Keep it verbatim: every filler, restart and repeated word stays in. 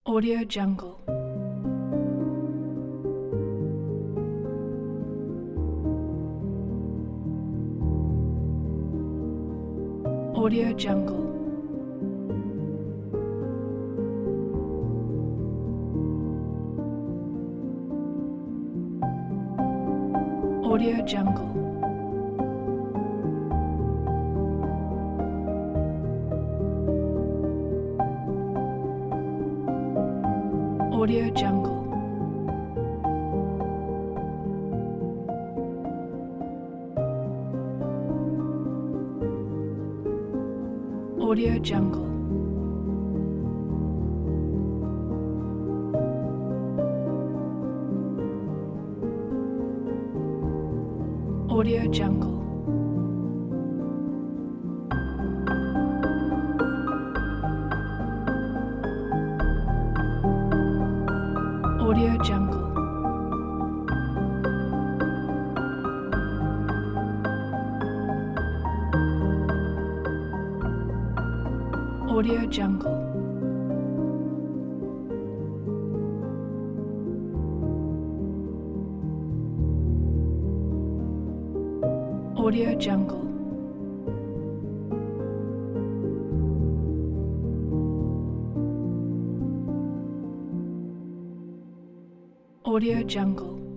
Audio Jungle. Audio Jungle. Audio Jungle. Audio Jungle. Audio Jungle. Audio Jungle. Audio Jungle. Audio Jungle. Audio Jungle. Audio Jungle.